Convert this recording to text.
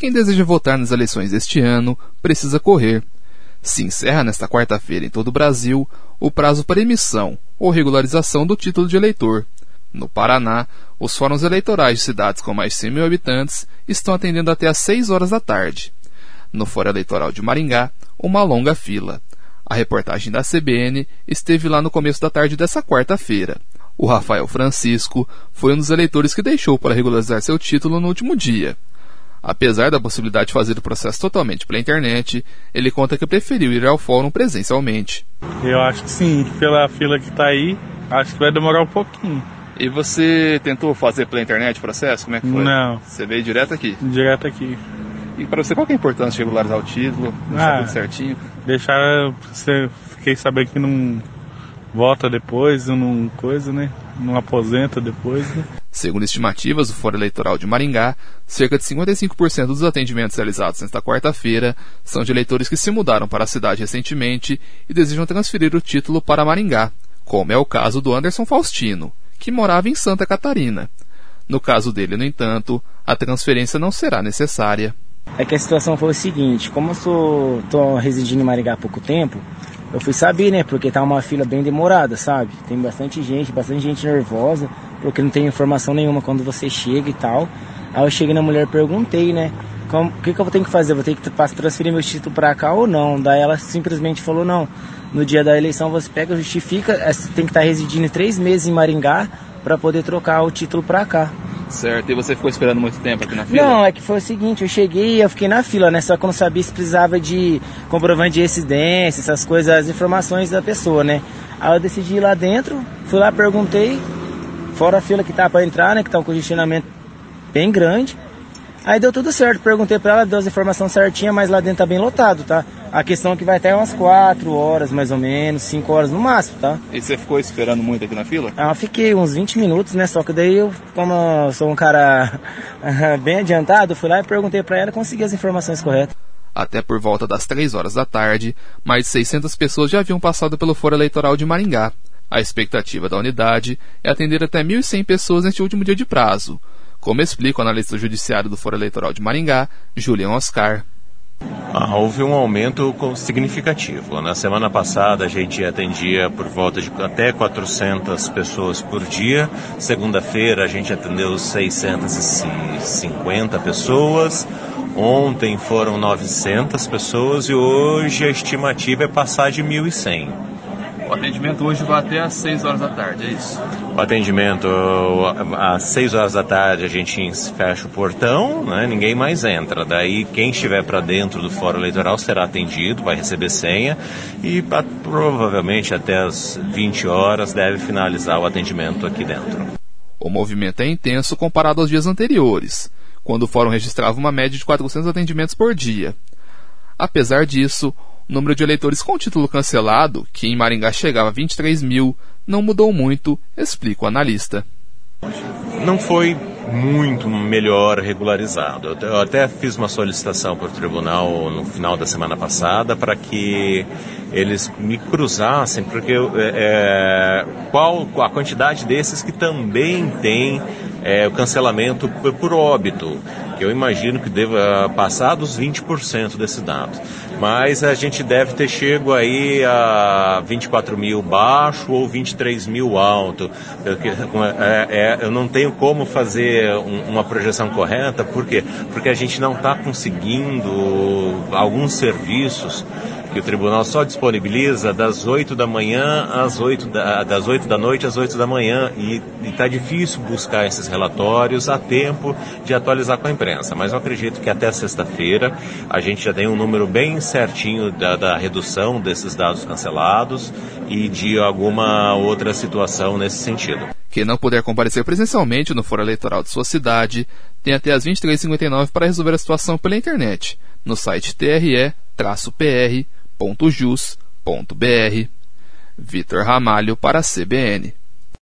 quem deseja votar nas eleições deste ano precisa correr. Se encerra nesta quarta-feira em todo o Brasil o prazo para emissão ou regularização do título de eleitor. No Paraná, os fóruns eleitorais de cidades com mais de 100 mil habitantes estão atendendo até às 6 horas da tarde. No Fórum Eleitoral de Maringá, uma longa fila. A reportagem da CBN esteve lá no começo da tarde dessa quarta-feira. O Rafael Francisco foi um dos eleitores que deixou para regularizar seu título no último dia. Apesar da possibilidade de fazer o processo totalmente pela internet, ele conta que preferiu ir ao fórum presencialmente. Eu acho que sim, pela fila que está aí, acho que vai demorar um pouquinho. E você tentou fazer pela internet o processo? Como é que foi? Não. Você veio direto aqui? Direto aqui. E para você, qual que é a importância de regularizar o título? Deixar tudo certinho? Deixar, fiquei sabendo que não vota depois, não coisa, né? Não aposenta depois, né? Segundo estimativas do Fórum Eleitoral de Maringá, cerca de 55% dos atendimentos realizados nesta quarta-feira são de eleitores que se mudaram para a cidade recentemente e desejam transferir o título para Maringá, como é o caso do Anderson Faustino, que morava em Santa Catarina. No caso dele, no entanto, a transferência não será necessária. É que a situação foi o seguinte, como eu estou residindo em Maringá há pouco tempo, eu fui saber, né, porque tá uma fila bem demorada, sabe? Tem bastante gente nervosa, porque não tem informação nenhuma quando você chega e tal. Aí eu cheguei na mulher e perguntei, né, o que eu vou ter que fazer? Vou ter que transferir meu título para cá ou não? Daí ela simplesmente falou, não, no dia da eleição você pega, justifica, você tem que estar residindo 3 meses em Maringá para poder trocar o título para cá. Certo, e você ficou esperando muito tempo aqui na fila? Não, é que foi o seguinte, eu cheguei e eu fiquei na fila, né? Só que eu não sabia se precisava de comprovante de residência, essas coisas, as informações da pessoa, né? Aí eu decidi ir lá dentro, fui lá, perguntei, fora a fila que tá para entrar, né? Que tá um congestionamento bem grande. Aí deu tudo certo, perguntei pra ela, deu as informações certinhas, mas lá dentro tá bem lotado, tá? A questão é que vai até umas 4 horas, mais ou menos, 5 horas no máximo, tá? E você ficou esperando muito aqui na fila? Ah, eu fiquei uns 20 minutos, né? Só que daí eu, como eu sou um cara bem adiantado, fui lá e perguntei pra ela e consegui as informações corretas. Até por volta das 3 horas da tarde, mais de 600 pessoas já haviam passado pelo Fórum Eleitoral de Maringá. A expectativa da unidade é atender até 1.100 pessoas neste último dia de prazo, como explica o analista judiciário do Fórum Eleitoral de Maringá, Julian Oscar. Houve um aumento significativo. Na semana passada a gente atendia por volta de até 400 pessoas por dia. Segunda-feira a gente atendeu 650 pessoas. Ontem foram 900 pessoas e hoje a estimativa é passar de 1.100. O atendimento hoje vai até às 6 horas da tarde, é isso? O atendimento, às 6 horas da tarde a gente fecha o portão, né, ninguém mais entra. Daí quem estiver para dentro do Fórum Eleitoral será atendido, vai receber senha e provavelmente até às 20 horas deve finalizar o atendimento aqui dentro. O movimento é intenso comparado aos dias anteriores, quando o Fórum registrava uma média de 400 atendimentos por dia. Apesar disso, o número de eleitores com título cancelado, que em Maringá chegava a 23 mil, não mudou muito, explica o analista. Não foi muito melhor regularizado. Eu até fiz uma solicitação para o tribunal no final da semana passada para que eles me cruzassem, porque qual a quantidade desses que também tem o cancelamento por óbito, que eu imagino que deva passar dos 20% desse dado. Mas a gente deve ter chego aí a 24 mil baixo ou 23 mil alto. Eu não tenho como fazer uma projeção correta, por quê? Porque a gente não está conseguindo alguns serviços que o tribunal só disponibiliza das 8 da manhã das 8 da noite às 8 da manhã e está difícil buscar esses relatórios a tempo de atualizar com a imprensa, mas eu acredito que até sexta-feira a gente já tem um número bem certinho da redução desses dados cancelados e de alguma outra situação nesse sentido. Quem não puder comparecer presencialmente no Fórum Eleitoral de sua cidade tem até às 23h59 para resolver a situação pela internet, no site tre-pr.jus.br. Vitor Ramalho para a CBN.